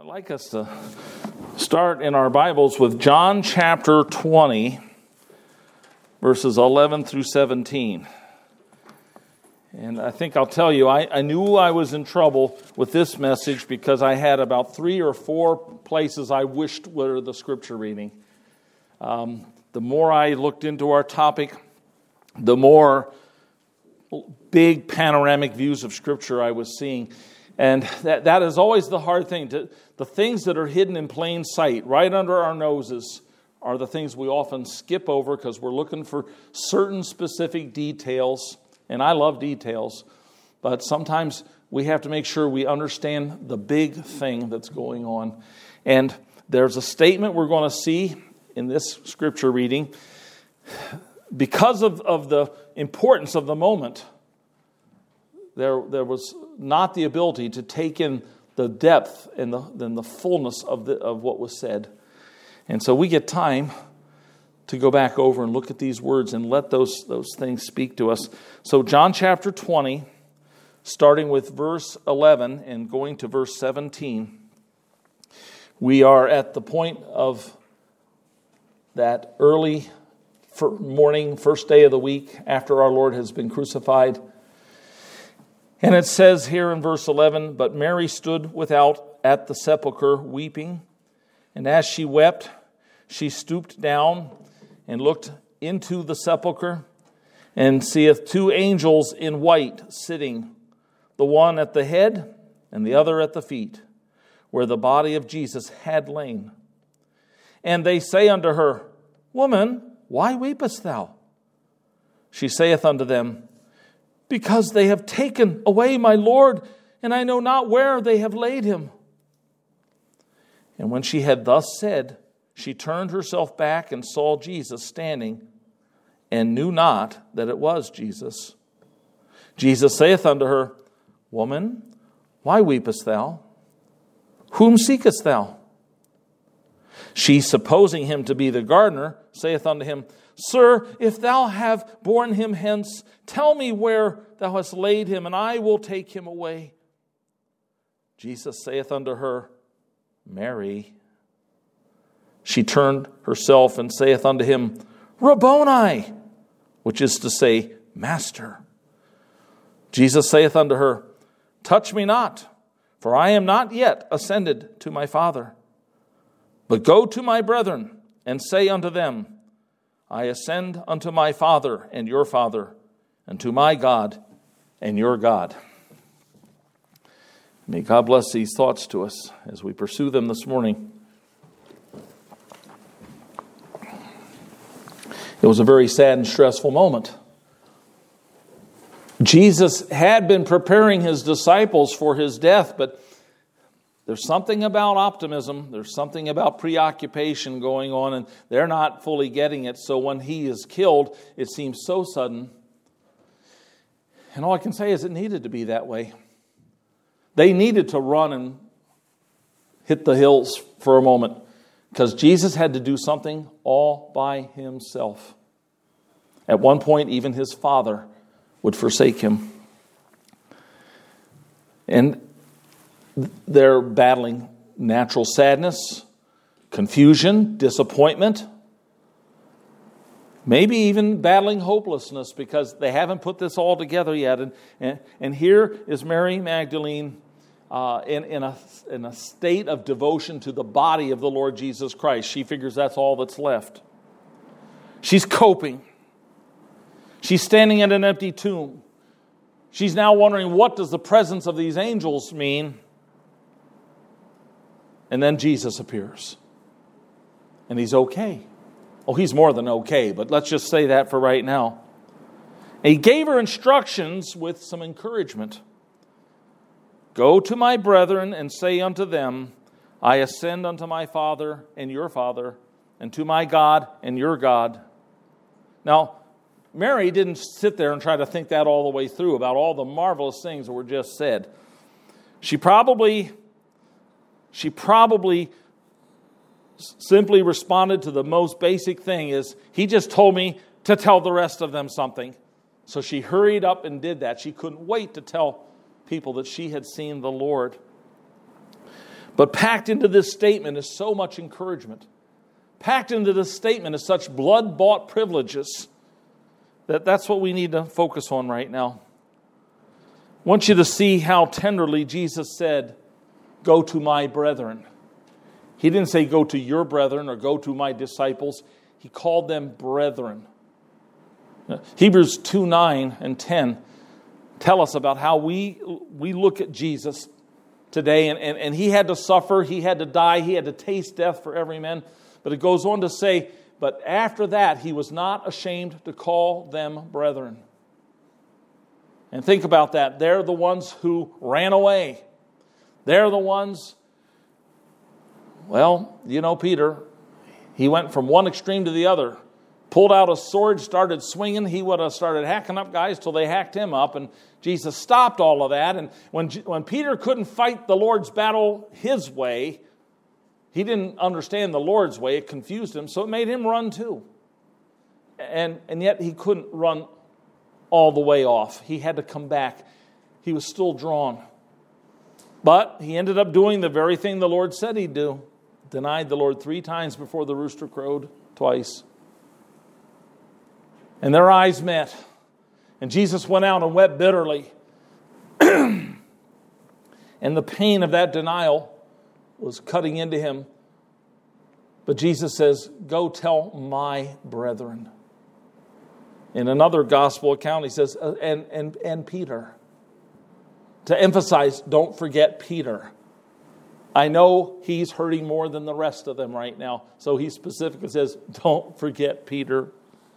like us to start in our Bibles with John chapter 20, verses 11 through 17. And I think I'll tell you, I knew I was in trouble with this message because I had about 3 or 4 places I wished were the scripture reading. The more I looked into our topic, the more big panoramic views of scripture I was seeing. And that is always the hard thing. The things that are hidden in plain sight, right under our noses, are the things we often skip over because we're looking for certain specific details. And I love details, but sometimes we have to make sure we understand the big thing that's going on. And there's a statement we're going to see in this scripture reading. Because of the importance of the moment, there was not the ability to take in the depth and the fullness of what was said. And so we get time to go back over and look at these words and let those things speak to us. So John chapter 20, starting with verse 11 and going to verse 17, we are at the point of that early morning, first day of the week after our Lord has been crucified. And it says here in verse 11, "But Mary stood without at the sepulchre weeping, and as she wept, she stooped down and looked into the sepulchre, and seeth 2 angels in white sitting, the one at the head and the other at the feet, where the body of Jesus had lain. And they say unto her, Woman, why weepest thou? She saith unto them, Because they have taken away my Lord, and I know not where they have laid him. And when she had thus said, she turned herself back and saw Jesus standing, and knew not that it was Jesus. Jesus saith unto her, Woman, why weepest thou? Whom seekest thou? She, supposing him to be the gardener, saith unto him, Sir, if thou have borne him hence, tell me where thou hast laid him, and I will take him away. Jesus saith unto her, Mary. She turned herself and saith unto him, Rabboni, which is to say, Master. Jesus saith unto her, Touch me not, for I am not yet ascended to my Father. But go to my brethren, and say unto them, I ascend unto my Father and your Father, and to my God and your God. May God bless these thoughts to us as we pursue them this morning. It was a very sad and stressful moment. Jesus had been preparing his disciples for his death, but there's something about optimism, there's something about preoccupation going on, and they're not fully getting it. So when he is killed, it seems so sudden. And all I can say is it needed to be that way. They needed to run and hit the hills for a moment, because Jesus had to do something all by himself. At one point, even his Father would forsake him. And they're battling natural sadness, confusion, disappointment, maybe even battling hopelessness because they haven't put this all together yet. And here is Mary Magdalene in a state of devotion to the body of the Lord Jesus Christ. She figures that's all that's left. She's coping. She's standing at an empty tomb. She's now wondering, what does the presence of these angels mean? And then Jesus appears. And he's okay. Oh, he's more than okay, but let's just say that for right now. And he gave her instructions with some encouragement. Go to my brethren and say unto them, I ascend unto my Father and your Father, and to my God and your God. Now, Mary didn't sit there and try to think that all the way through about all the marvelous things that were just said. She probably simply responded to the most basic thing is, he just told me to tell the rest of them something. So she hurried up and did that. She couldn't wait to tell people that she had seen the Lord. But packed into this statement is so much encouragement. Packed into this statement is such blood-bought privileges that's what we need to focus on right now. I want you to see how tenderly Jesus said, "Go to my brethren." He didn't say, "Go to your brethren," or "Go to my disciples." He called them brethren. Hebrews 2:9 and 10 tell us about how we look at Jesus today. And he had to suffer, he had to die, he had to taste death for every man. But it goes on to say, but after that, he was not ashamed to call them brethren. And think about that. They're the ones who ran away. They're the ones, well, you know Peter. He went from one extreme to the other. Pulled out a sword, started swinging. He would have started hacking up guys till they hacked him up. And Jesus stopped all of that. And when Peter couldn't fight the Lord's battle his way, he didn't understand the Lord's way. It confused him, so it made him run too. And yet he couldn't run all the way off. He had to come back. He was still drawn. But he ended up doing the very thing the Lord said he'd do. Denied the Lord 3 times before the rooster crowed twice. And their eyes met. And Jesus went out and wept bitterly. And the pain of that denial was cutting into him. But Jesus says, "Go tell my brethren." In another gospel account, he says, and Peter. To emphasize, don't forget Peter. I know he's hurting more than the rest of them right now. So he specifically says, don't forget Peter.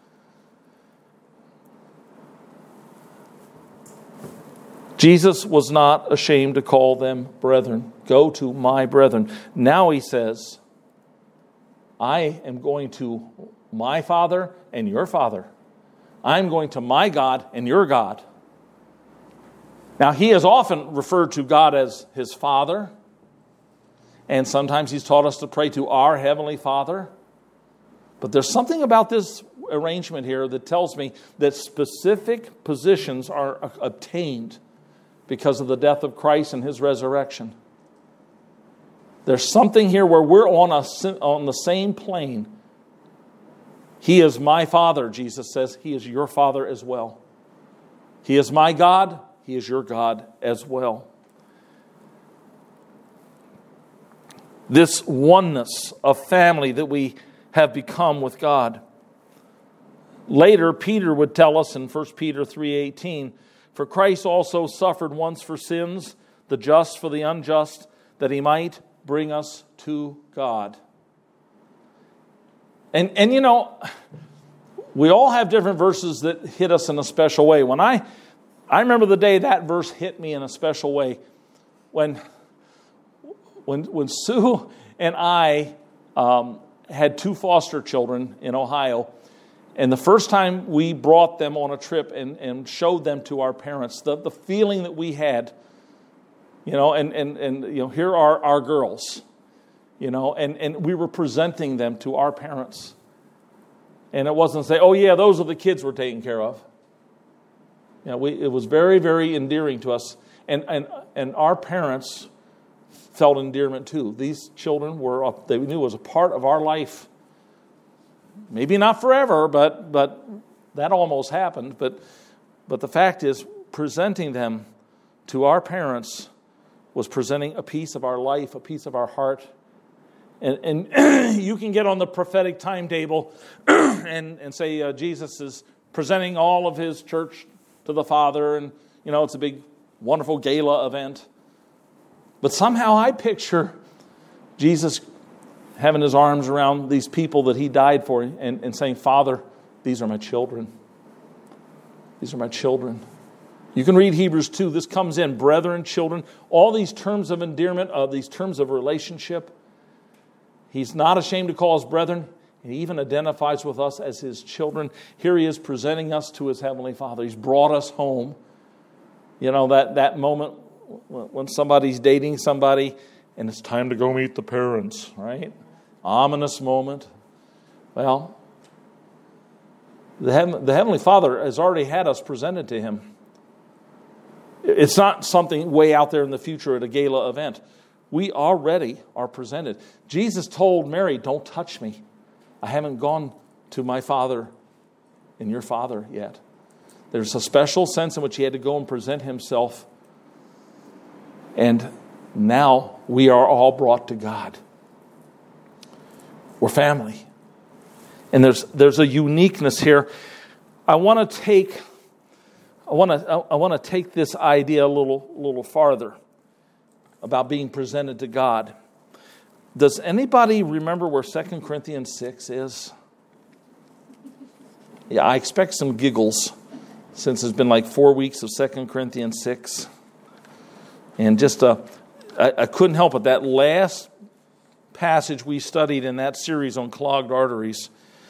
Jesus was not ashamed to call them brethren. Go to my brethren. Now he says, I am going to my Father and your Father. I'm going to my God and your God. Now he has often referred to God as his Father. And sometimes he's taught us to pray to our Heavenly Father. But there's something about this arrangement here that tells me that specific positions are obtained because of the death of Christ and his resurrection. There's something here where we're on the same plane. He is my Father, Jesus says. He is your Father as well. He is my God. He is your God as well. This oneness of family that we have become with God. Later, Peter would tell us in 1 Peter 3:18, "For Christ also suffered once for sins, the just for the unjust, that he might bring us to God." And you know, we all have different verses that hit us in a special way. When I remember the day that verse hit me in a special way. When Sue and I had 2 foster children in Ohio, and the first time we brought them on a trip and showed them to our parents, the feeling that we had, you know, and you know, here are our girls, you know, and we were presenting them to our parents. And it wasn't say, oh yeah, those are the kids we're taking care of. You know, it was very, very endearing to us. And our parents felt endearment too. These children they knew it was a part of our life. Maybe not forever, but that almost happened. But the fact is, presenting them to our parents was presenting a piece of our life, a piece of our heart. And you can get on the prophetic timetable and say Jesus is presenting all of his church to the Father, and you know it's a big, wonderful gala event. But somehow I picture Jesus having his arms around these people that he died for and saying, "Father, these are my children. These are my children." You can read Hebrews 2. This comes in, brethren, children, all these terms of endearment, these terms of relationship. He's not ashamed to call us brethren. He even identifies with us as his children. Here he is presenting us to his Heavenly Father. He's brought us home. You know, that moment when somebody's dating somebody and it's time to go meet the parents, right? Ominous moment. Well, the Heavenly Father has already had us presented to him. It's not something way out there in the future at a gala event. we already are presented. Jesus told Mary, don't touch me. I haven't gone to my Father and your Father yet. There's a special sense in which he had to go and present himself. And now we are all brought to God. We're family. And there's a uniqueness here. I want to take this idea a little farther about being presented to God. Does anybody remember where 2 Corinthians 6 is? Yeah, I expect some giggles since it's been like 4 weeks of 2 Corinthians 6. And just I couldn't help it. That last passage we studied in that series on clogged arteries,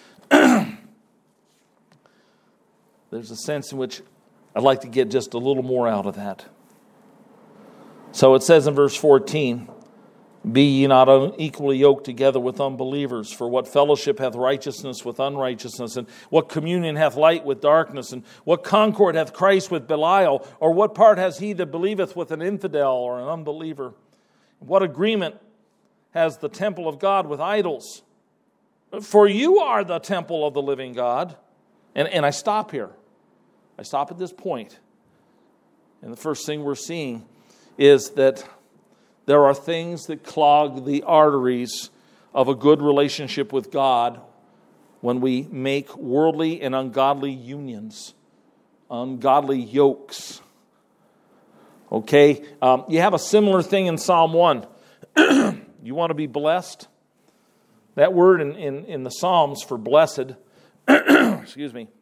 there's a sense in which I'd like to get just a little more out of that. So it says in verse 14, be ye not unequally yoked together with unbelievers, for what fellowship hath righteousness with unrighteousness, and what communion hath light with darkness, and what concord hath Christ with Belial, or what part has he that believeth with an infidel or an unbeliever? What agreement has the temple of God with idols? For you are the temple of the living God. And I stop here. I stop at this point. And the first thing we're seeing is that there are things that clog the arteries of a good relationship with God when we make worldly and ungodly unions, ungodly yokes. Okay? You have a similar thing in Psalm 1. You want to be blessed? That word in the Psalms for blessed, excuse me,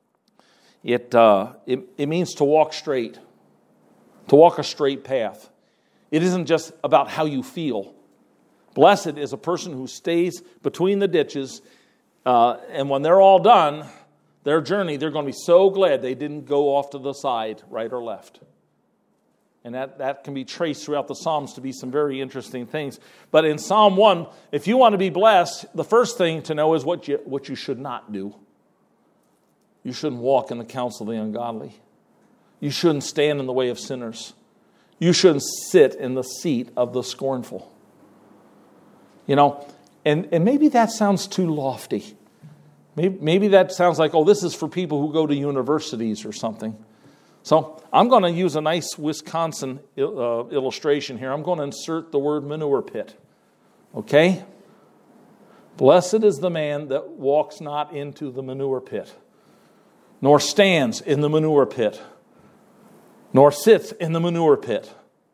it means to walk straight, to walk a straight path. It isn't just about how you feel. Blessed is a person who stays between the ditches, and when they're all done, their journey, they're going to be so glad they didn't go off to the side, right or left. And that can be traced throughout the Psalms to be some very interesting things. But in Psalm 1, if you want to be blessed, the first thing to know is what you should not do. You shouldn't walk in the counsel of the ungodly. You shouldn't stand in the way of sinners. You shouldn't sit in the seat of the scornful. You know, and maybe that sounds too lofty. Maybe that sounds like, oh, this is for people who go to universities or something. So I'm going to use a nice Wisconsin illustration here. I'm going to insert the word manure pit. Okay? Blessed is the man that walks not into the manure pit, nor stands in the manure pit, nor sits in the manure pit.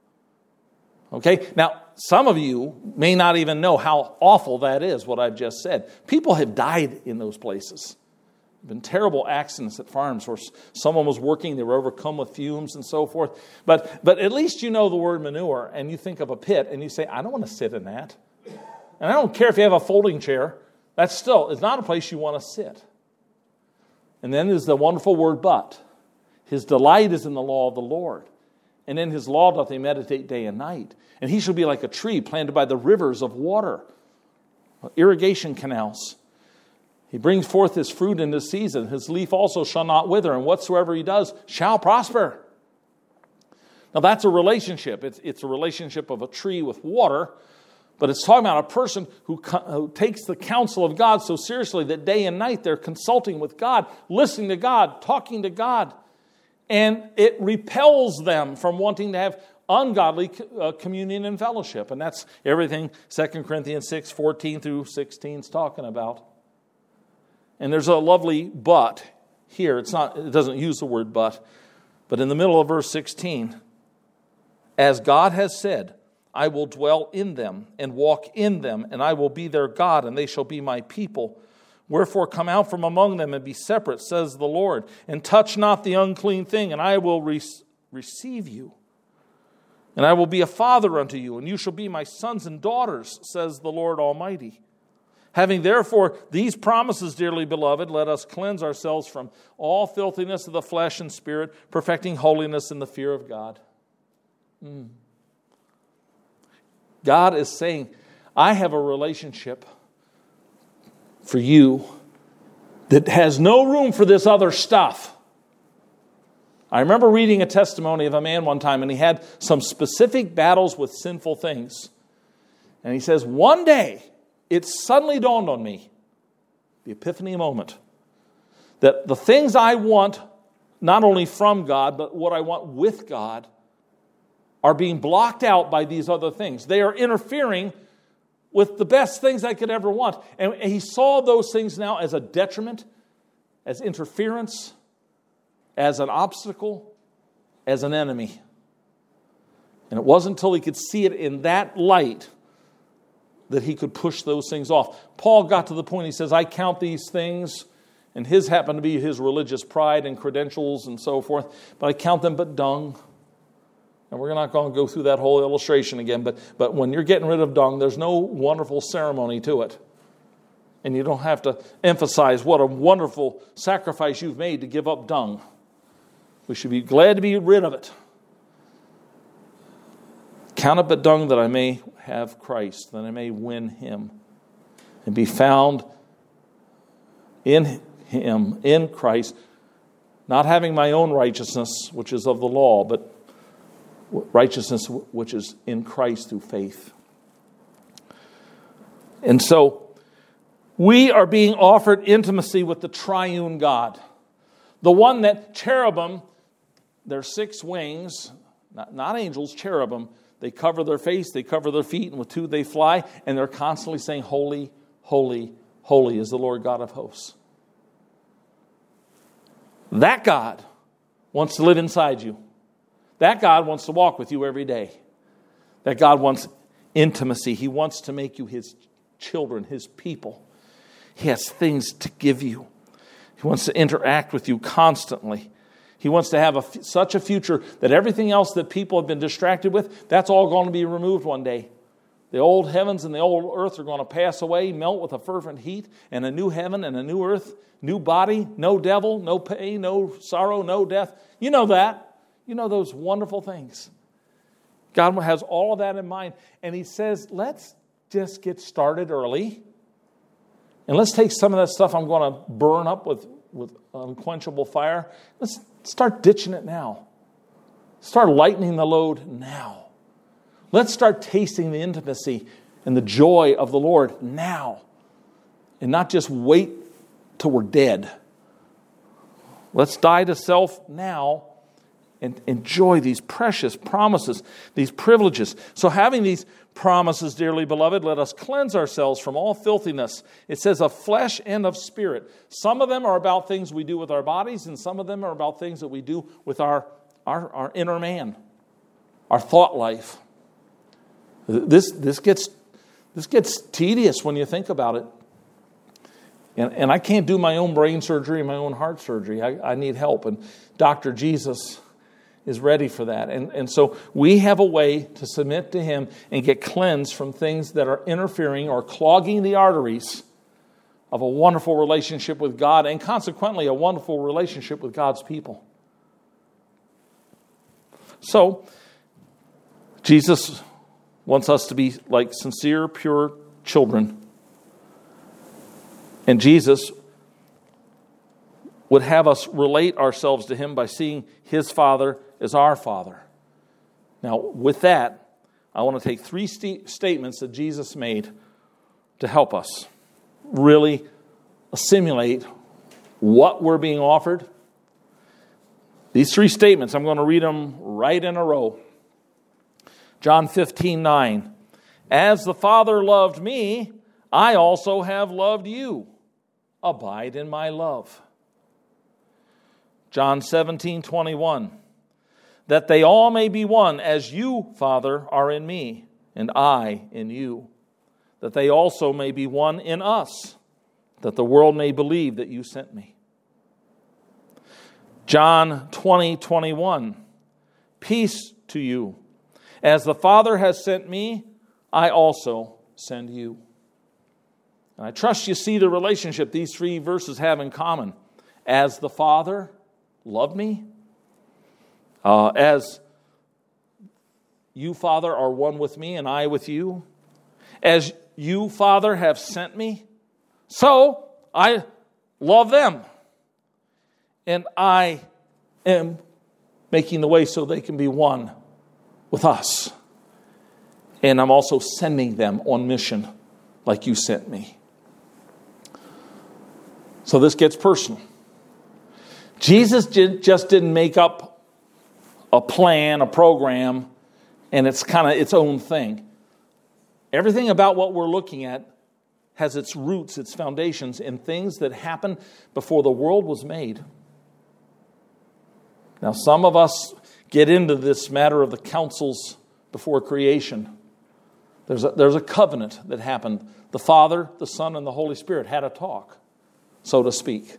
Okay? Now, some of you may not even know how awful that is, what I've just said. People have died in those places. There have been terrible accidents at farms where someone was working, they were overcome with fumes and so forth. But at least you know the word manure, and you think of a pit, and you say, I don't want to sit in that. And I don't care if you have a folding chair. It's not a place you want to sit. And then there's the wonderful word but. His delight is in the law of the Lord. And in his law doth he meditate day and night. And he shall be like a tree planted by the rivers of water, irrigation canals. He brings forth his fruit in his season. His leaf also shall not wither, and whatsoever he does shall prosper. Now that's a relationship. It's a relationship of a tree with water, but it's talking about a person who takes the counsel of God so seriously that day and night they're consulting with God, listening to God, talking to God. And it repels them from wanting to have ungodly communion and fellowship. And that's everything 2 Corinthians 6, 14 through 16 is talking about. And there's a lovely but here. It doesn't use the word but in the middle of verse 16, as God has said, I will dwell in them and walk in them, and I will be their God, and they shall be my people. Wherefore come out from among them and be separate, says the Lord, and touch not the unclean thing, and I will receive you. And I will be a father unto you, and you shall be my sons and daughters, says the Lord Almighty. Having therefore these promises, dearly beloved, let us cleanse ourselves from all filthiness of the flesh and spirit, perfecting holiness in the fear of God. God is saying, I have a relationship for you that has no room for this other stuff. I remember reading a testimony of a man one time, and he had some specific battles with sinful things. And he says, one day, it suddenly dawned on me, the epiphany moment, that the things I want, not only from God, but what I want with God, are being blocked out by these other things. They are interfering with the best things I could ever want. And he saw those things now as a detriment, as interference, as an obstacle, as an enemy. And it wasn't until he could see it in that light that he could push those things off. Paul got to the point, he says, I count these things, and his happened to be his religious pride and credentials and so forth, but I count them but dung. And we're not going to go through that whole illustration again, but when you're getting rid of dung, there's no wonderful ceremony to it. And you don't have to emphasize what a wonderful sacrifice you've made to give up dung. We should be glad to be rid of it. Count it but dung that I may have Christ, that I may win Him and be found in Him, in Christ, not having my own righteousness, which is of the law, but righteousness which is in Christ through faith. And so we are being offered intimacy with the triune God, the one that cherubim, their 6 wings, not angels, cherubim, they cover their face, they cover their feet, and with 2 they fly, and they're constantly saying, holy, holy, holy is the Lord God of hosts. That God wants to live inside you. That God wants to walk with you every day. That God wants intimacy. He wants to make you His children, His people. He has things to give you. He wants to interact with you constantly. He wants to have such a future that everything else that people have been distracted with, that's all going to be removed one day. The old heavens and the old earth are going to pass away, melt with a fervent heat, and a new heaven and a new earth, new body, no devil, no pain, no sorrow, no death. You know that. You know those wonderful things. God has all of that in mind. And He says, let's just get started early. And let's take some of that stuff I'm going to burn up with unquenchable fire. Let's start ditching it now. Start lightening the load now. Let's start tasting the intimacy and the joy of the Lord now. And not just wait till we're dead. Let's die to self now and enjoy these precious promises, these privileges. So having these promises, dearly beloved, let us cleanse ourselves from all filthiness. It says of flesh and of spirit. Some of them are about things we do with our bodies, and some of them are about things that we do with our inner man, our thought life. This gets tedious when you think about it. And I can't do my own brain surgery, my own heart surgery. I need help. And Dr. Jesus is ready for that. And so we have a way to submit to Him and get cleansed from things that are interfering or clogging the arteries of a wonderful relationship with God, and consequently a wonderful relationship with God's people. So, Jesus wants us to be like sincere, pure children. And Jesus would have us relate ourselves to Him by seeing His Father as our Father. Now, with that, I want to take 3 statements that Jesus made to help us really assimilate what we're being offered. These 3 statements, I'm going to read them right in a row. John 15:9. As the Father loved me, I also have loved you. Abide in my love. John 17:21. That they all may be one, as you, Father, are in me, and I in you. That they also may be one in us, that the world may believe that you sent me. John 20:21. Peace to you. As the Father has sent me, I also send you. And I trust you see the relationship these 3 verses have in common. As the Father loved me, as you, Father, are one with me and I with you, as you, Father, have sent me, so I love them. And I am making the way so they can be one with us. And I'm also sending them on mission like you sent me. So this gets personal. Jesus just didn't make up a plan, a program, and it's kind of its own thing. Everything about what we're looking at has its roots, its foundations in things that happened before the world was made. Now, some of us get into this matter of the councils before creation. There's a covenant that happened. The Father, the Son, and the Holy Spirit had a talk, so to speak.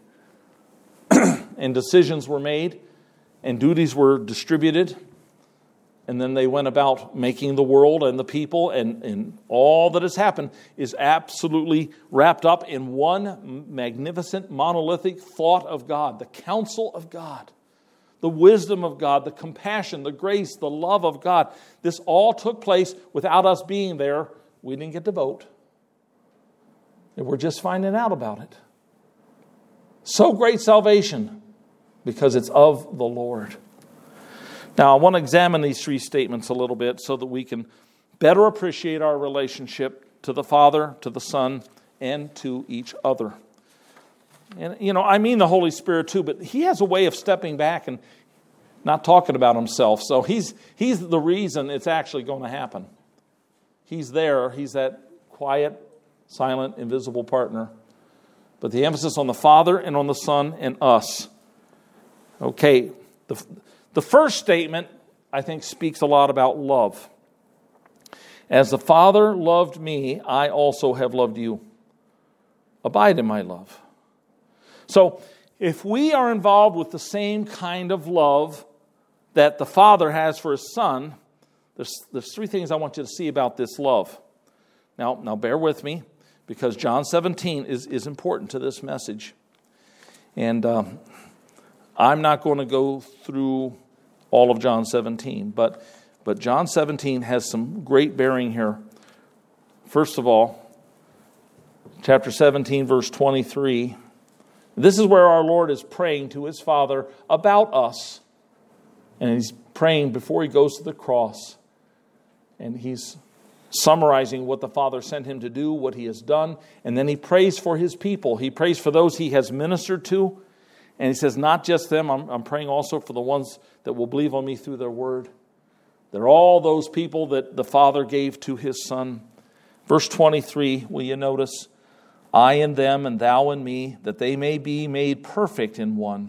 And decisions were made, and duties were distributed. And then they went about making the world and the people, and all that has happened is absolutely wrapped up in one magnificent, monolithic thought of God, the counsel of God, the wisdom of God, the compassion, the grace, the love of God. This all took place without us being there. We didn't get to vote. And we're just finding out about it. So great salvation, because it's of the Lord. Now, I want to examine these three statements a little bit so that we can better appreciate our relationship to the Father, to the Son, and to each other. And, I mean the Holy Spirit too, but He has a way of stepping back and not talking about Himself. So He's the reason it's actually going to happen. He's there. He's that quiet, silent, invisible partner. But the emphasis on the Father and on the Son and us. Okay, the first statement, I think, speaks a lot about love. As the Father loved me, I also have loved you. Abide in my love. So, if we are involved with the same kind of love that the Father has for His Son, there's three things I want you to see about this love. Now bear with me, because John 17 is important to this message. And I'm not going to go through all of John 17, but John 17 has some great bearing here. First of all, chapter 17, verse 23. This is where our Lord is praying to His Father about us. And He's praying before He goes to the cross. And He's summarizing what the Father sent Him to do, what He has done. And then He prays for His people. He prays for those He has ministered to. And He says, not just them, I'm praying also for the ones that will believe on me through their word. They're all those people that the Father gave to His Son. Verse 23, will you notice? I in them and thou in me, that they may be made perfect in one.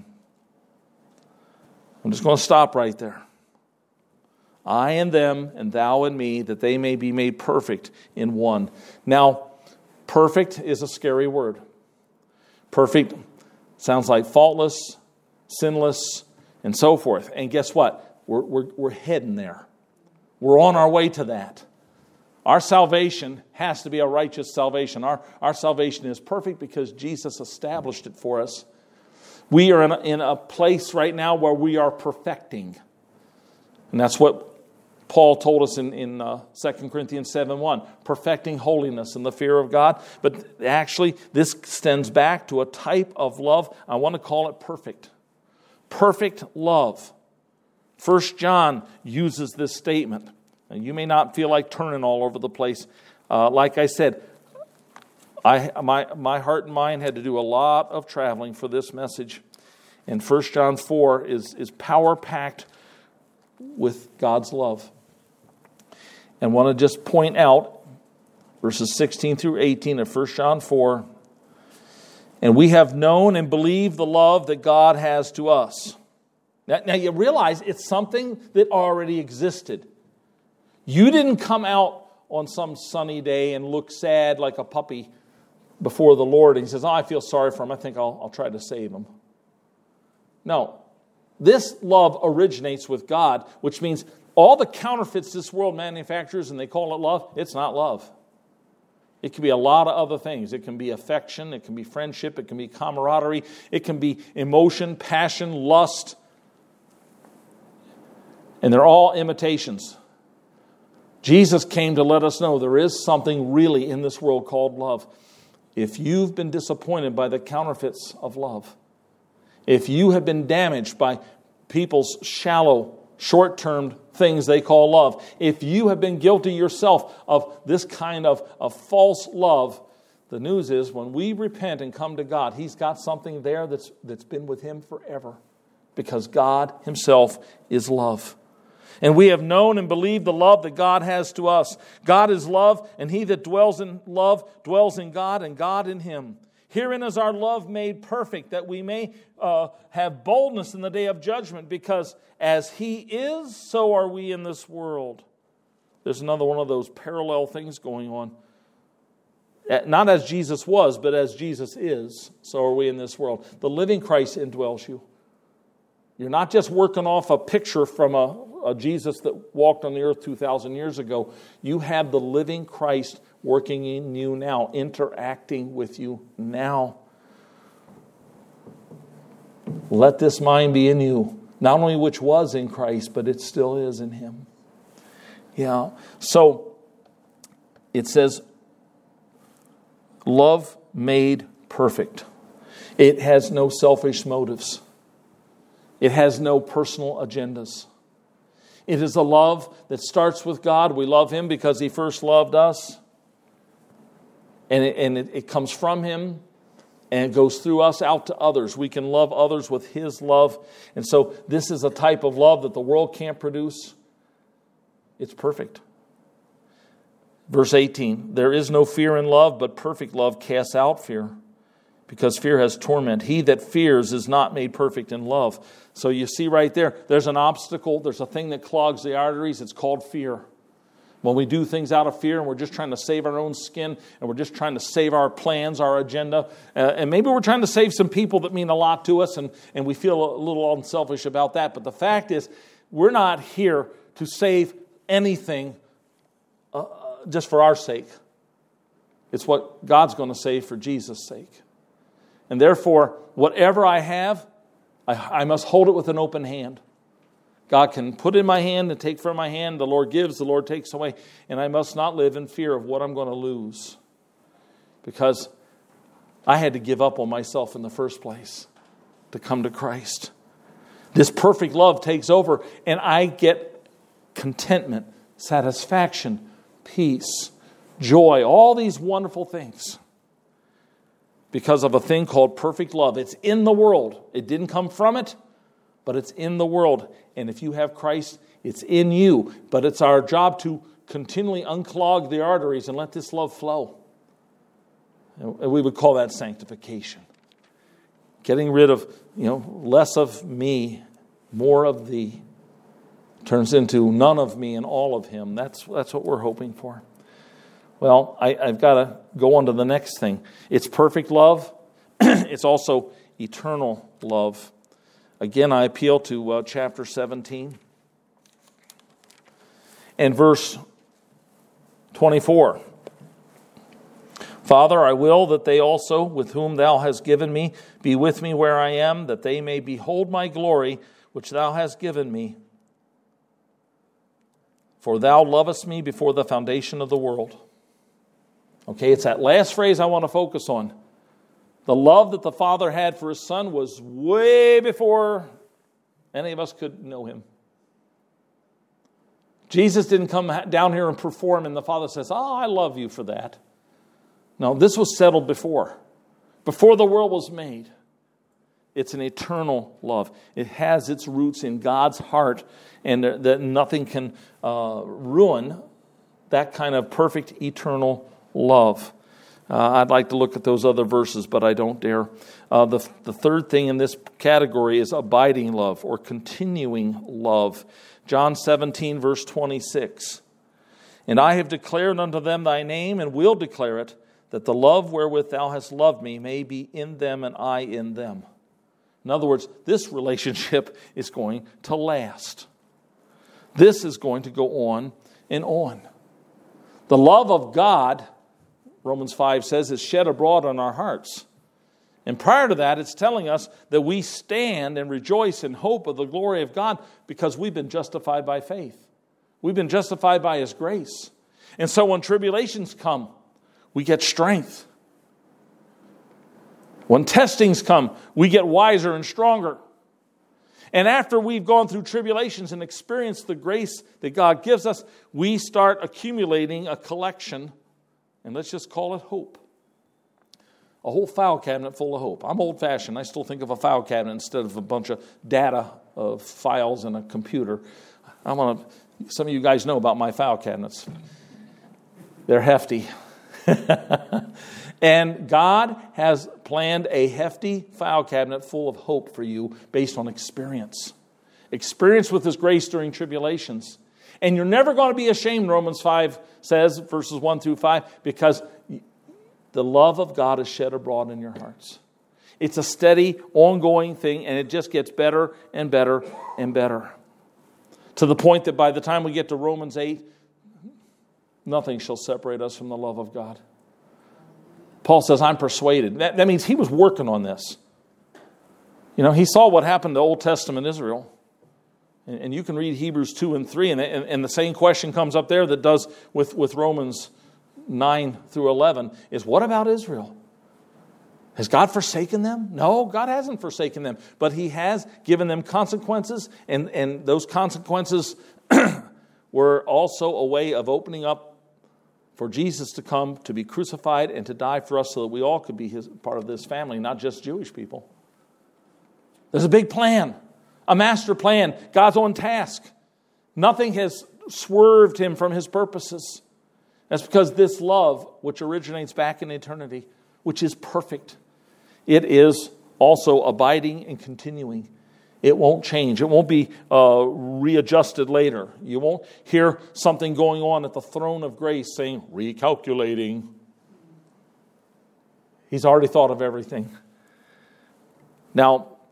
I'm just going to stop right there. I in them and thou in me, that they may be made perfect in one. Now, perfect is a scary word. Perfect sounds like faultless, sinless, and so forth. And guess what? We're heading there. We're on our way to that. Our salvation has to be a righteous salvation. Our salvation is perfect because Jesus established it for us. We are in a place right now where we are perfecting. And that's what Paul told us in 2 Corinthians 7:1, perfecting holiness in the fear of God. But actually, this extends back to a type of love. I want to call it perfect. Perfect love. 1 John uses this statement. And you may not feel like turning all over the place. Like I said, my heart and mind had to do a lot of traveling for this message. And 1 John 4 is power-packed with God's love. And want to just point out verses 16 through 18 of 1 John 4. And we have known and believed the love that God has to us. Now you realize it's something that already existed. You didn't come out on some sunny day and look sad like a puppy before the Lord and He says, I feel sorry for him. I think I'll try to save him. No. This love originates with God, which means all the counterfeits this world manufactures and they call it love, it's not love. It can be a lot of other things. It can be affection, it can be friendship, it can be camaraderie, it can be emotion, passion, lust. And they're all imitations. Jesus came to let us know there is something really in this world called love. If you've been disappointed by the counterfeits of love, if you have been damaged by people's shallow short-term things they call love. If you have been guilty yourself of this kind of false love, the news is when we repent and come to God, He's got something there that's been with Him forever, because God Himself is love. And we have known and believed the love that God has to us. God is love, and he that dwells in love dwells in God, and God in him. Herein is our love made perfect, that we may have boldness in the day of judgment, because as He is, so are we in this world. There's another one of those parallel things going on. Not as Jesus was, but as Jesus is, so are we in this world. The living Christ indwells you. You're not just working off a picture from a Jesus that walked on the earth 2,000 years ago. You have the living Christ working in you now, interacting with you now. Let this mind be in you, not only which was in Christ, but it still is in Him. Yeah. So it says, love made perfect. It has no selfish motives. It has no personal agendas. It is a love that starts with God. We love Him because He first loved us. And it comes from Him and it goes through us out to others. We can love others with His love. And so this is a type of love that the world can't produce. It's perfect. Verse 18, there is no fear in love, but perfect love casts out fear, because fear has torment. He that fears is not made perfect in love. So you see right there, there's an obstacle, there's a thing that clogs the arteries, it's called fear. When we do things out of fear and we're just trying to save our own skin and we're just trying to save our plans, our agenda, and maybe we're trying to save some people that mean a lot to us and we feel a little unselfish about that. But the fact is, we're not here to save anything just for our sake. It's what God's going to save for Jesus' sake. And therefore, whatever I have, I must hold it with an open hand. God can put in my hand and take from my hand. The Lord gives, the Lord takes away. And I must not live in fear of what I'm going to lose, because I had to give up on myself in the first place to come to Christ. This perfect love takes over, and I get contentment, satisfaction, peace, joy, all these wonderful things because of a thing called perfect love. It's in the world. It didn't come from it, but it's in the world. And if you have Christ, it's in you. But it's our job to continually unclog the arteries and let this love flow. And we would call that sanctification. Getting rid of, less of me, more of thee. Turns into none of me and all of Him. That's what we're hoping for. Well, I've got to go on to the next thing. It's perfect love. It's also eternal love. Again, I appeal to chapter 17 and verse 24. Father, I will that they also, with whom Thou hast given me, be with me where I am, that they may behold my glory, which Thou hast given me. For Thou lovest me before the foundation of the world. Okay, it's that last phrase I want to focus on. The love that the Father had for His Son was way before any of us could know Him. Jesus didn't come down here and perform and the Father says, I love you for that. No, this was settled before the world was made. It's an eternal love. It has its roots in God's heart, and that nothing can ruin that kind of perfect eternal love. I'd like to look at those other verses, but I don't dare. The third thing in this category is abiding love or continuing love. John 17, verse 26. And I have declared unto them thy name, and will declare it, that the love wherewith thou hast loved me may be in them and I in them. In other words, this relationship is going to last. This is going to go on and on. The love of God, Romans 5 says, is shed abroad on our hearts. And prior to that, it's telling us that we stand and rejoice in hope of the glory of God because we've been justified by faith. We've been justified by His grace. And so when tribulations come, we get strength. When testings come, we get wiser and stronger. And after we've gone through tribulations and experienced the grace that God gives us, we start accumulating a collection, and let's just call it hope. A whole file cabinet full of hope. I'm old-fashioned. I still think of a file cabinet instead of a bunch of data of files in a computer. Some of you guys know about my file cabinets. They're hefty. And God has planned a hefty file cabinet full of hope for you based on experience. Experience with His grace during tribulations. And you're never going to be ashamed, Romans 5 says, verses 1 through 5, because the love of God is shed abroad in your hearts. It's a steady, ongoing thing, and it just gets better and better and better. To the point that by the time we get to Romans 8, nothing shall separate us from the love of God. Paul says, I'm persuaded. That means he was working on this. He saw what happened to Old Testament Israel. And you can read Hebrews 2 and 3, and the same question comes up there that does with Romans 9 through 11, is what about Israel? Has God forsaken them? No, God hasn't forsaken them. But He has given them consequences, and those consequences were also a way of opening up for Jesus to come, to be crucified, and to die for us so that we all could be part of this family, not just Jewish people. There's a big plan, a master plan. God's on task. Nothing has swerved Him from His purposes. That's because this love, which originates back in eternity, which is perfect, it is also abiding and continuing. It won't change. It won't be readjusted later. You won't hear something going on at the throne of grace saying, recalculating. He's already thought of everything. Now,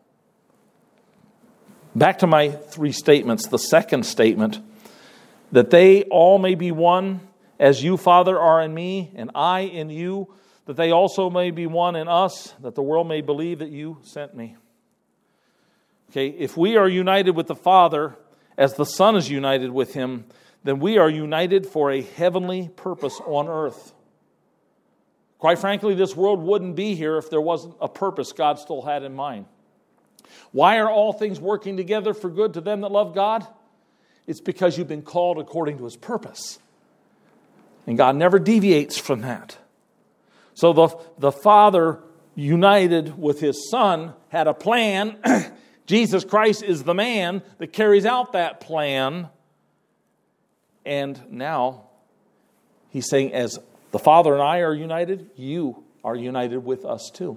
back to my three statements. The second statement, that they all may be one, as you, Father, are in me, and I in you, that they also may be one in us, that the world may believe that you sent me. Okay, if we are united with the Father, as the Son is united with Him, then we are united for a heavenly purpose on earth. Quite frankly, this world wouldn't be here if there wasn't a purpose God still had in mind. Why are all things working together for good to them that love God? It's because you've been called according to His purpose. And God never deviates from that. So the Father, united with His Son, had a plan. Jesus Christ is the man that carries out that plan. And now He's saying, as the Father and I are united, you are united with us too.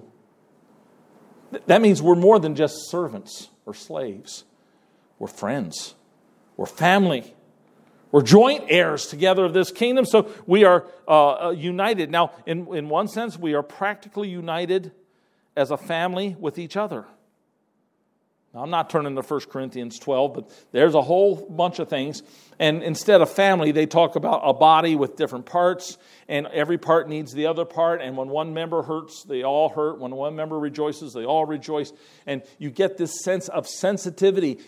That means we're more than just servants or slaves. We're friends. We're family. We're joint heirs together of this kingdom, so we are united. Now, in one sense, we are practically united as a family with each other. Now, I'm not turning to 1 Corinthians 12, but there's a whole bunch of things. And instead of family, they talk about a body with different parts, and every part needs the other part. And when one member hurts, they all hurt. When one member rejoices, they all rejoice. And you get this sense of sensitivity,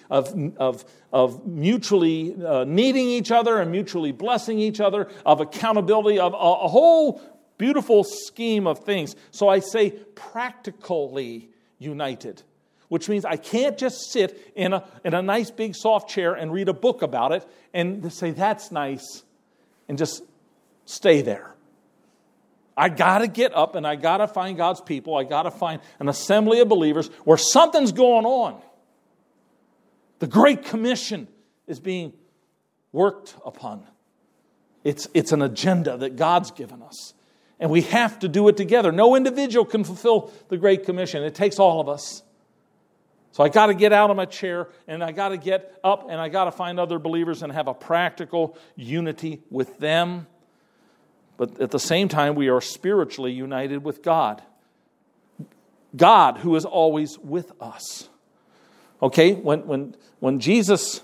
of mutually needing each other and mutually blessing each other, of accountability, of a whole beautiful scheme of things. So I say practically united, which means I can't just sit in a nice big soft chair and read a book about it and say, that's nice, and just stay there. I got to get up and I got to find God's people. I got to find an assembly of believers where something's going on. The Great Commission is being worked upon. It's an agenda that God's given us. And we have to do it together. No individual can fulfill the Great Commission. It takes all of us. So I got to get out of my chair, and I got to get up, and I got to find other believers and have a practical unity with them. But at the same time, we are spiritually united with God. God, who is always with us. Okay, when Jesus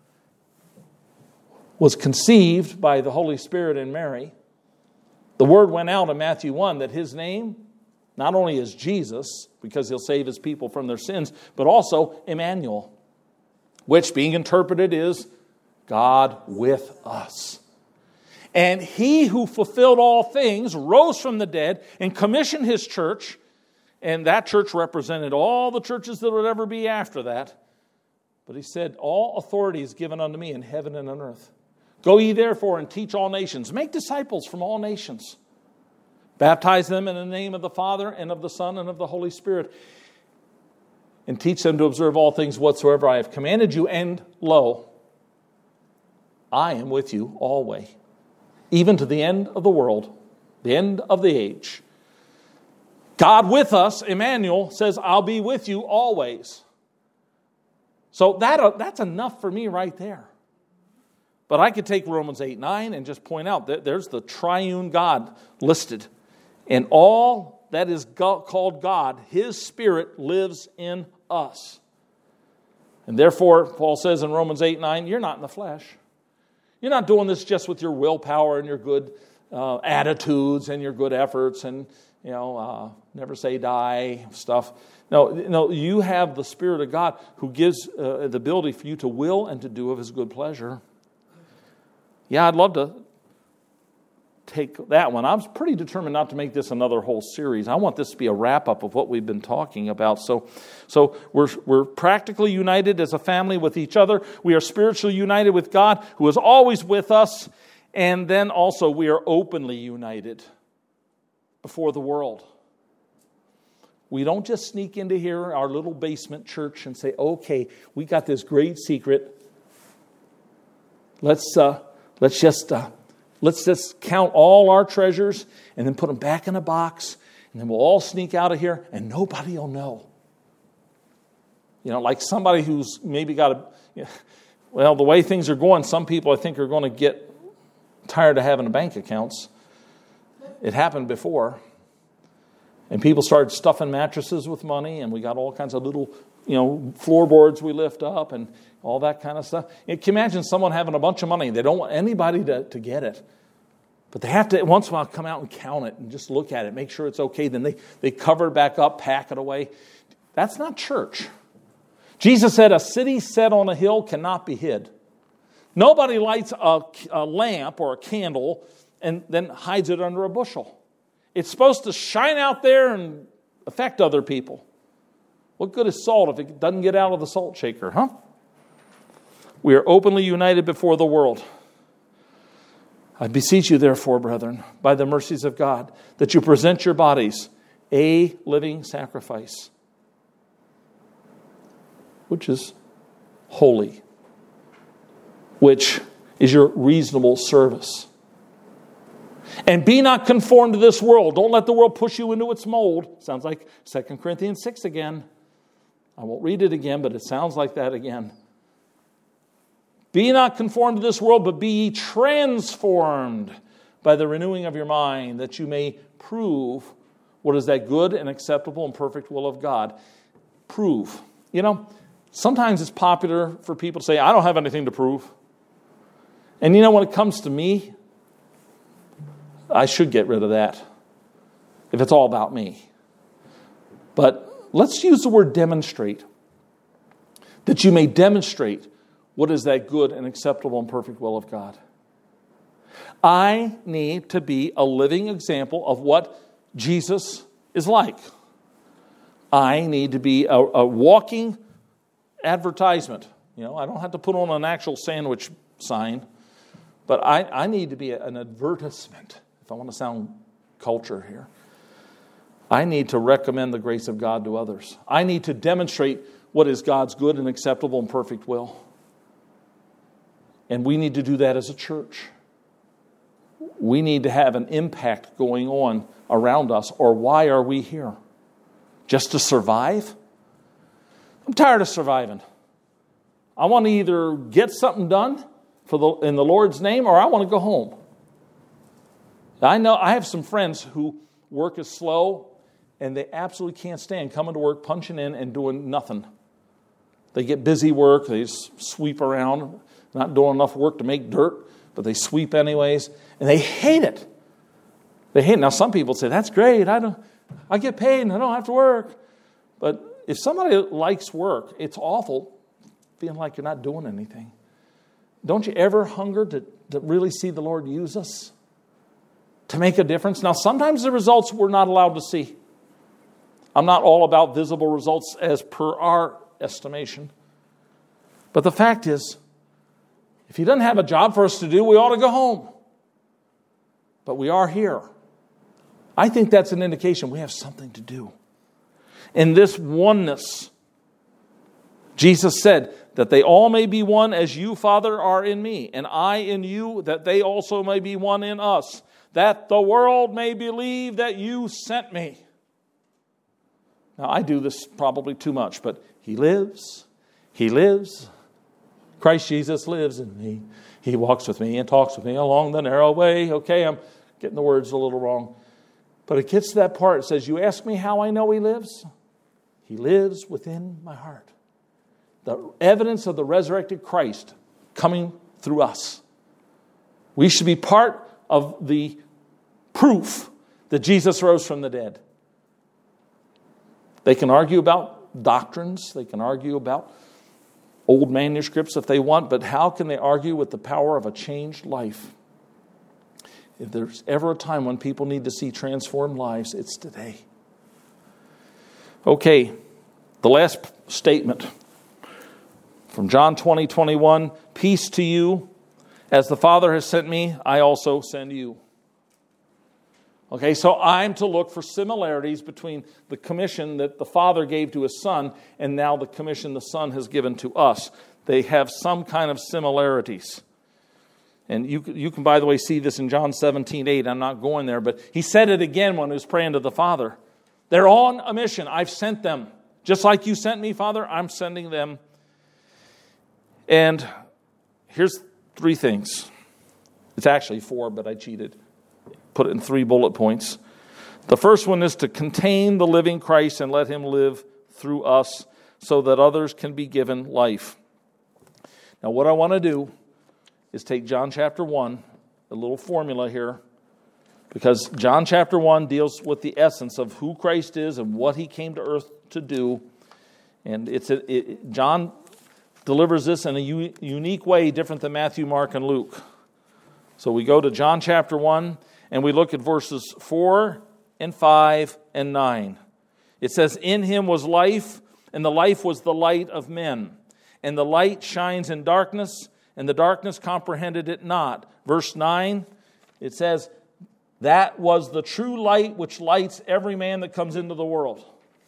was conceived by the Holy Spirit in Mary, the word went out in Matthew 1 that His name not only is Jesus, because He'll save His people from their sins, but also Emmanuel, which being interpreted is God with us. And He who fulfilled all things rose from the dead and commissioned His church, and that church represented all the churches that would ever be after that, But he said, all authority is given unto me in heaven and on earth. Go ye therefore and teach all nations. Make disciples from all nations. Baptize them in the name of the Father and of the Son and of the Holy Spirit. And teach them to observe all things whatsoever I have commanded you. And lo, I am with you always, even to the end of the world, the end of the age. God with us, Emmanuel, says, I'll be with you always. So that's enough for me right there. But I could take Romans 8:9 and just point out that there's the triune God listed. And all that is called God, His Spirit lives in us. And therefore, Paul says in Romans 8:9, you're not in the flesh. You're not doing this just with your willpower and your good attitudes and your good efforts and, never say die stuff. No, you have the Spirit of God who gives the ability for you to will and to do of His good pleasure. Yeah, I'd love to take that one. I'm pretty determined not to make this another whole series. I want this to be a wrap-up of what we've been talking about. So we're practically united as a family with each other. We are spiritually united with God, who is always with us. And then also we are openly united before the world. We don't just sneak into here, our little basement church, and say, okay, we got this great secret. Let's just count all our treasures and then put them back in a box, and then we'll all sneak out of here and nobody will know. Like somebody who's maybe got the way things are going, some people I think are going to get tired of having bank accounts. It happened before. And people started stuffing mattresses with money, and we got all kinds of little, floorboards we lift up and all that kind of stuff. You can imagine someone having a bunch of money. They don't want anybody to get it. But they have to, once in a while, come out and count it and just look at it, make sure it's okay. Then they cover it back up, pack it away. That's not church. Jesus said, a city set on a hill cannot be hid. Nobody lights a lamp or a candle and then hides it under a bushel. It's supposed to shine out there and affect other people. What good is salt if it doesn't get out of the salt shaker, huh? We are openly united before the world. I beseech you, therefore, brethren, by the mercies of God, that you present your bodies a living sacrifice, which is holy, which is your reasonable service. And be not conformed to this world. Don't let the world push you into its mold. Sounds like 2 Corinthians 6 again. I won't read it again, but it sounds like that again. Be not conformed to this world, but be ye transformed by the renewing of your mind, that you may prove what is that good and acceptable and perfect will of God. Prove. Sometimes it's popular for people to say, I don't have anything to prove. And when it comes to me, I should get rid of that if it's all about me. But let's use the word demonstrate. That you may demonstrate what is that good and acceptable and perfect will of God. I need to be a living example of what Jesus is like. I need to be a walking advertisement. I don't have to put on an actual sandwich sign, but I need to be an advertisement. If I want to sound culture here, I need to recommend the grace of God to others. I need to demonstrate what is God's good and acceptable and perfect will. And we need to do that as a church. We need to have an impact going on around us, or why are we here? Just to survive? I'm tired of surviving. I want to either get something done in the Lord's name, or I want to go home. I know I have some friends who work is slow, and they absolutely can't stand coming to work, punching in, and doing nothing. They get busy work, they just sweep around, not doing enough work to make dirt, but they sweep anyways, and they hate it. They hate it. Now, some people say, that's great, I get paid and I don't have to work. But if somebody likes work, it's awful feeling like you're not doing anything. Don't you ever hunger to really see the Lord use us? To make a difference? Now, sometimes the results we're not allowed to see. I'm not all about visible results as per our estimation. But the fact is, if he doesn't have a job for us to do, we ought to go home. But we are here. I think that's an indication we have something to do. In this oneness, Jesus said that they all may be one as you, Father, are in me, and I in you, that they also may be one in us, that the world may believe that you sent me. Now, I do this probably too much, but He lives. He lives. Christ Jesus lives in me. He walks with me and talks with me along the narrow way. Okay, I'm getting the words a little wrong. But it gets to that part. It says, you ask me how I know He lives? He lives within my heart. The evidence of the resurrected Christ coming through us. We should be part of the proof that Jesus rose from the dead. They can argue about doctrines. They can argue about old manuscripts if they want, but how can they argue with the power of a changed life? If there's ever a time when people need to see transformed lives, it's today. Okay, the last statement from John 20:21, peace to you. As the Father has sent me, I also send you. Okay, so I'm to look for similarities between the commission that the Father gave to His Son and now the commission the Son has given to us. They have some kind of similarities. And you can, by the way, see this in John 17:8. I'm not going there, but He said it again when He was praying to the Father. They're on a mission. I've sent them. Just like you sent me, Father, I'm sending them. And here's 3 things. It's actually 4, but I cheated. Put it in 3 bullet points. The first one is to contain the living Christ and let Him live through us so that others can be given life. Now, what I want to do is take John chapter 1, a little formula here, because John chapter 1 deals with the essence of who Christ is and what He came to earth to do. And John delivers this in a unique way, different than Matthew, Mark, and Luke. So we go to John chapter 1, and we look at verses 4 and 5 and 9. It says, in Him was life, and the life was the light of men. And the light shines in darkness, and the darkness comprehended it not. Verse 9, it says, that was the true light which lights every man that comes into the world.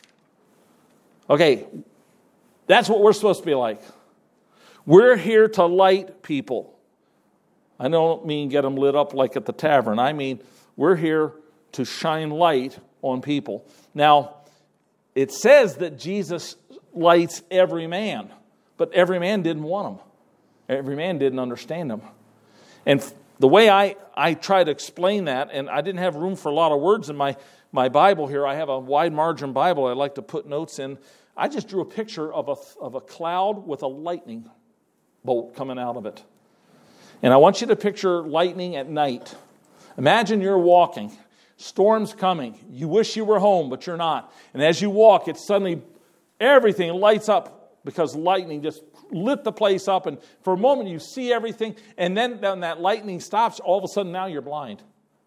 Okay, that's what we're supposed to be like. We're here to light people. I don't mean get them lit up like at the tavern. I mean, we're here to shine light on people. Now, it says that Jesus lights every man, but every man didn't want Him. Every man didn't understand Him. And the way I try to explain that, and I didn't have room for a lot of words in my Bible here. I have a wide margin Bible I like to put notes in. I just drew a picture of a cloud with a lightning bolt coming out of it. And I want you to picture lightning at night. Imagine you're walking. Storm's coming. You wish you were home, but you're not. And as you walk, it's suddenly everything lights up because lightning just lit the place up. And for a moment, you see everything. And then when that lightning stops, all of a sudden now you're blind.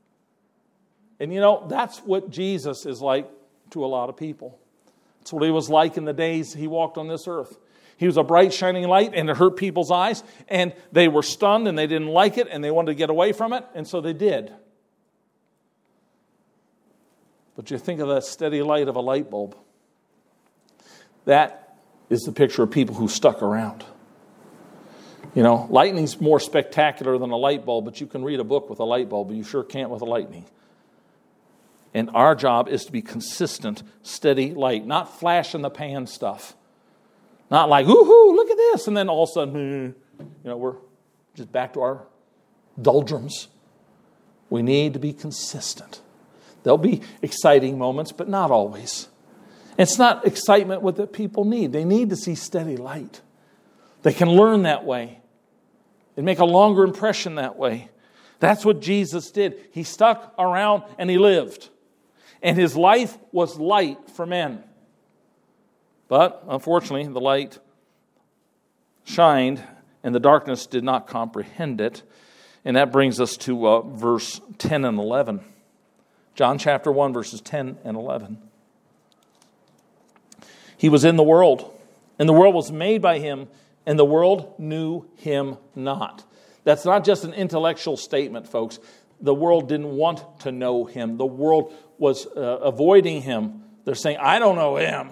And you know, that's what Jesus is like to a lot of people. That's what He was like in the days He walked on this earth. He was a bright, shining light, and it hurt people's eyes, and they were stunned, and they didn't like it, and they wanted to get away from it, and so they did. But you think of that steady light of a light bulb. That is the picture of people who stuck around. You know, lightning's more spectacular than a light bulb, but you can read a book with a light bulb, but you sure can't with a lightning. And our job is to be consistent, steady light, not flash in the pan stuff. Not like, woohoo, look at this. And then all of a sudden, we're just back to our doldrums. We need to be consistent. There'll be exciting moments, but not always. It's not excitement what the people need. They need to see steady light. They can learn that way and make a longer impression that way. That's what Jesus did. He stuck around and He lived. And His life was light for men. But, unfortunately, the light shined, and the darkness did not comprehend it. And that brings us to verse 10 and 11. John chapter 1, verses 10 and 11. He was in the world, and the world was made by Him, and the world knew him not. That's not just an intellectual statement, folks. The world didn't want to know him. The world was avoiding him. They're saying, I don't know him.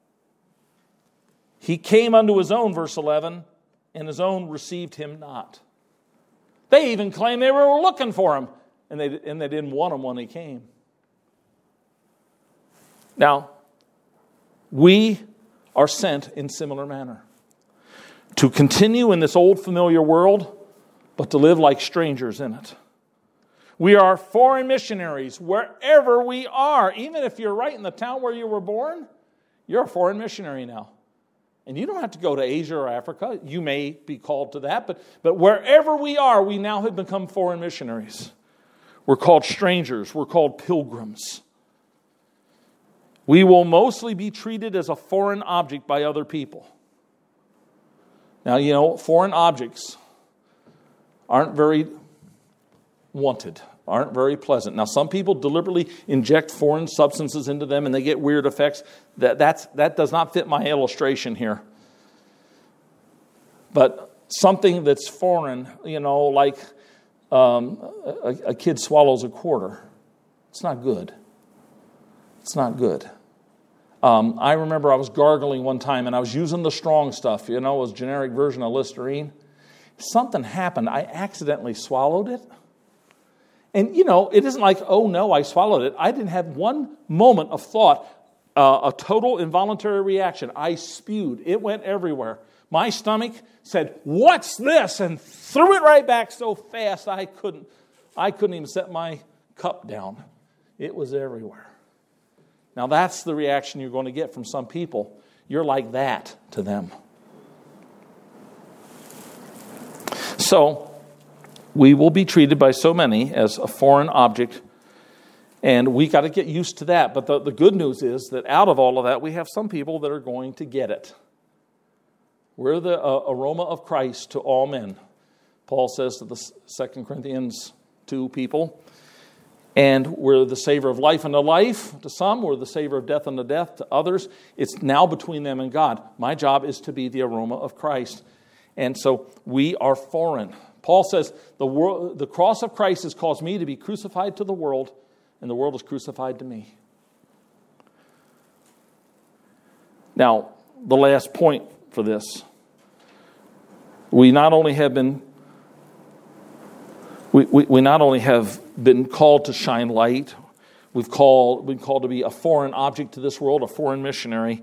He came unto his own, verse 11, and his own received him not. They even claimed they were looking for him, and they didn't want him when he came. Now, we are sent in similar manner to continue in this old familiar world, but to live like strangers in it. We are foreign missionaries wherever we are. Even if you're right in the town where you were born, you're a foreign missionary now. And you don't have to go to Asia or Africa. You may be called to that. But wherever we are, we now have become foreign missionaries. We're called strangers. We're called pilgrims. We will mostly be treated as a foreign object by other people. Now, foreign objects aren't very wanted, aren't very pleasant. Now, some people deliberately inject foreign substances into them and they get weird effects. That does not fit my illustration here. But something that's foreign, like a kid swallows a quarter. It's not good. It's not good. I remember I was gargling one time and I was using the strong stuff. It was a generic version of Listerine. Something happened. I accidentally swallowed it. And, it isn't like, oh no, I swallowed it. I didn't have one moment of thought, a total involuntary reaction. I spewed. It went everywhere. My stomach said, what's this? And threw it right back so fast I couldn't even set my cup down. It was everywhere. Now that's the reaction you're going to get from some people. You're like that to them. So, we will be treated by so many as a foreign object, and we got to get used to that. But the good news is that out of all of that, we have some people that are going to get it. We're the aroma of Christ to all men. Paul says to the 2 Corinthians 2 people, and we're the savor of life unto life to some, we're the savor of death unto death to others. It's now between them and God. My job is to be the aroma of Christ. And so we are foreign. Paul says, the cross of Christ has caused me to be crucified to the world, and the world is crucified to me. Now, the last point for this. We not only have been called to shine light, we've been called to be a foreign object to this world, a foreign missionary.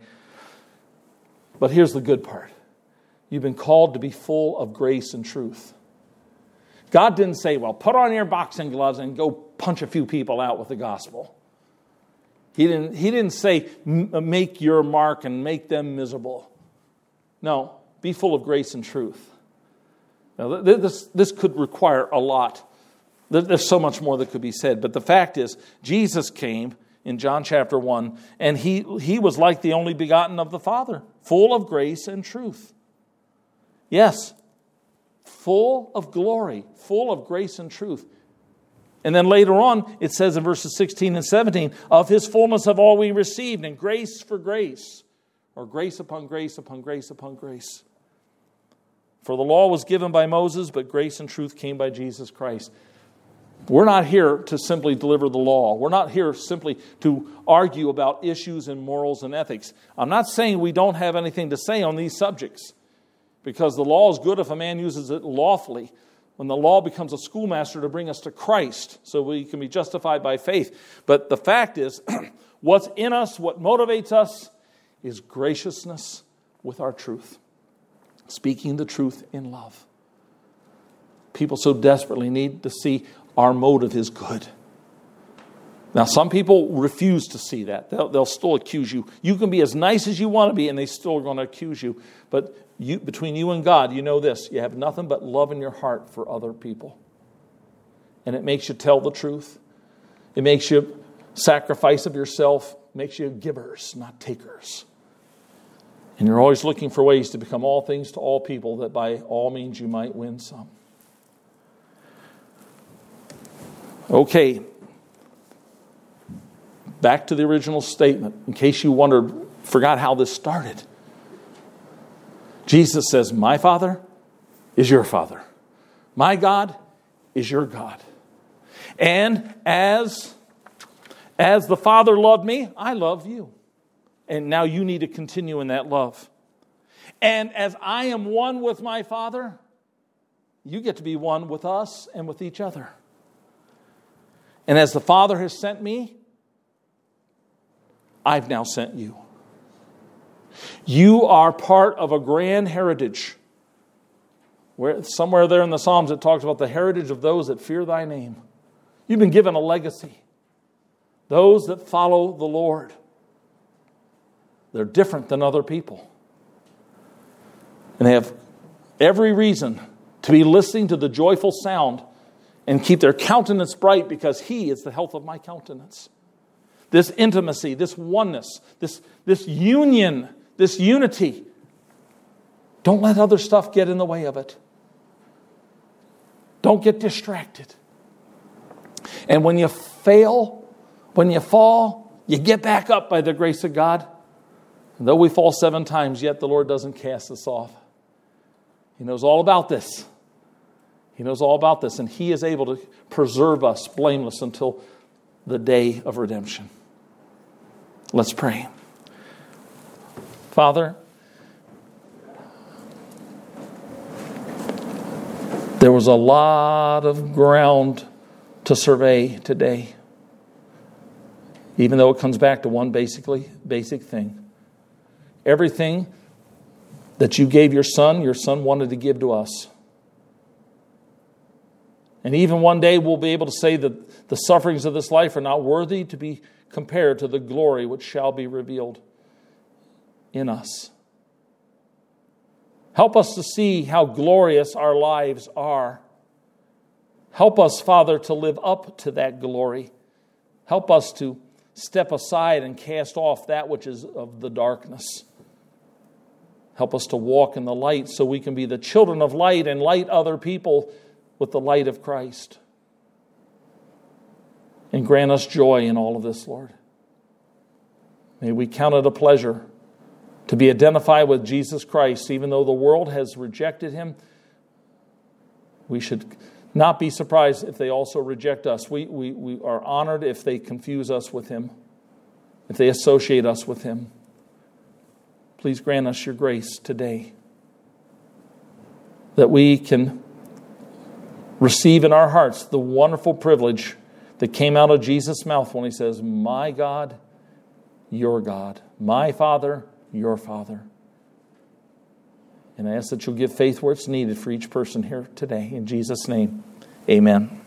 But here's the good part. You've been called to be full of grace and truth. God didn't say, well, put on your boxing gloves and go punch a few people out with the gospel. He didn't say, make your mark and make them miserable. No, be full of grace and truth. Now, this could require a lot. There's so much more that could be said. But the fact is, Jesus came in John chapter 1, and he was like the only begotten of the Father, full of grace and truth. Yes, full of glory, full of grace and truth. And then later on, it says in verses 16 and 17, of his fullness have all we received, and grace for grace, or grace upon grace upon grace upon grace. For the law was given by Moses, but grace and truth came by Jesus Christ. We're not here to simply deliver the law. We're not here simply to argue about issues in morals and ethics. I'm not saying we don't have anything to say on these subjects, because the law is good if a man uses it lawfully. When the law becomes a schoolmaster to bring us to Christ, so we can be justified by faith. But the fact is, what's in us, what motivates us, is graciousness with our truth. Speaking the truth in love. People so desperately need to see our motive is good. Now, some people refuse to see that. They'll still accuse you. You can be as nice as you want to be, and they still are going to accuse you. But between you and God, you know this. You have nothing but love in your heart for other people. And it makes you tell the truth. It makes you sacrifice of yourself. It makes you givers, not takers. And you're always looking for ways to become all things to all people, that by all means you might win some. Okay. Back to the original statement, in case you forgot how this started. Jesus says, my Father is your Father. My God is your God. And as the Father loved me, I love you. And now you need to continue in that love. And as I am one with my Father, you get to be one with us and with each other. And as the Father has sent me, I've now sent you. You are part of a grand heritage. Somewhere there in the Psalms it talks about the heritage of those that fear thy name. You've been given a legacy. Those that follow the Lord. They're different than other people. And they have every reason to be listening to the joyful sound and keep their countenance bright, because He is the health of my countenance. This intimacy, this oneness, this union, this unity. Don't let other stuff get in the way of it. Don't get distracted. And when you fail, when you fall, you get back up by the grace of God. And though we fall 7 times, yet the Lord doesn't cast us off. He knows all about this. He knows all about this, and He is able to preserve us blameless until the day of redemption. Let's pray. Father, there was a lot of ground to survey today, even though it comes back to one basic thing. Everything that you gave your Son wanted to give to us. And even one day we'll be able to say that the sufferings of this life are not worthy to be compared to the glory which shall be revealed in us. Help us to see how glorious our lives are. Help us, Father, to live up to that glory. Help us to step aside and cast off that which is of the darkness. Help us to walk in the light so we can be the children of light and light other people with the light of Christ. And grant us joy in all of this, Lord. May we count it a pleasure to be identified with Jesus Christ. Even though the world has rejected Him, we should not be surprised if they also reject us. We are honored if they confuse us with Him, if they associate us with Him. Please grant us your grace today, that we can receive in our hearts the wonderful privilege that came out of Jesus' mouth when He says, my God, your God, my Father, your Father. And I ask that you'll give faith where it's needed for each person here today. In Jesus' name, amen.